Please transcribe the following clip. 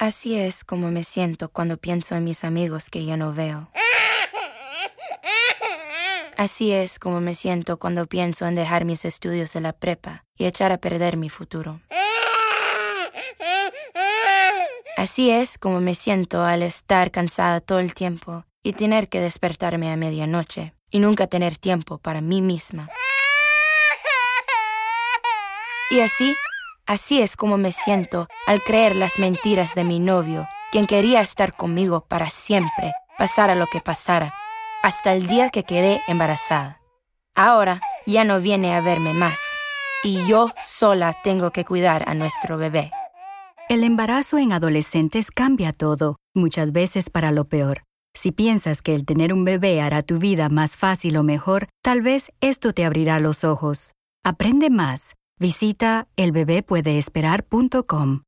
Así es como me siento cuando pienso en mis amigos que ya no veo. Así es como me siento cuando pienso en dejar mis estudios de la prepa y echar a perder mi futuro. Así es como me siento al estar cansada todo el tiempo y tener que despertarme a medianoche y nunca tener tiempo para mí misma. Y así es como me siento al creer las mentiras de mi novio, quien quería estar conmigo para siempre, pasara lo que pasara, hasta el día que quedé embarazada. Ahora ya no viene a verme más, y yo sola tengo que cuidar a nuestro bebé. El embarazo en adolescentes cambia todo, muchas veces para lo peor. Si piensas que el tener un bebé hará tu vida más fácil o mejor, tal vez esto te abrirá los ojos. Aprende más. Visita elbebepuedeesperar.com.